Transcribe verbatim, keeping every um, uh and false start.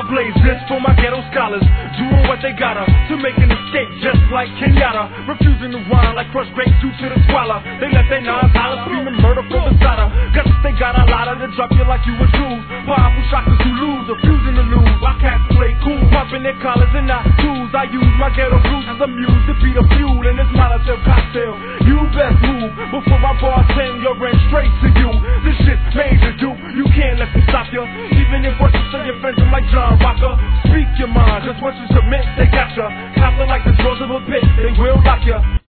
blaze this for my ghetto scholars, doing what they gotta to make an escape, just like Kenyatta, refusing to whine like crushed grapes due to the squalor. They let their nines holler, screaming murder for the cider. Guts they got a lot of to drop you like you a Jews. Powerful shockers who lose, refusing to lose. Why cats play cool, popping their collars and not tools. I use my ghetto blues as a muse to be the fuel in this Molotov cocktail. You best move before I bartend your rent straight to you. This shit's major, dude. You can't let me stop you, even if what you say your friends are like John Rocker. Speak your mind, cause once you submit, they got ya. Cops are like the jaws of a pit, they will lock ya.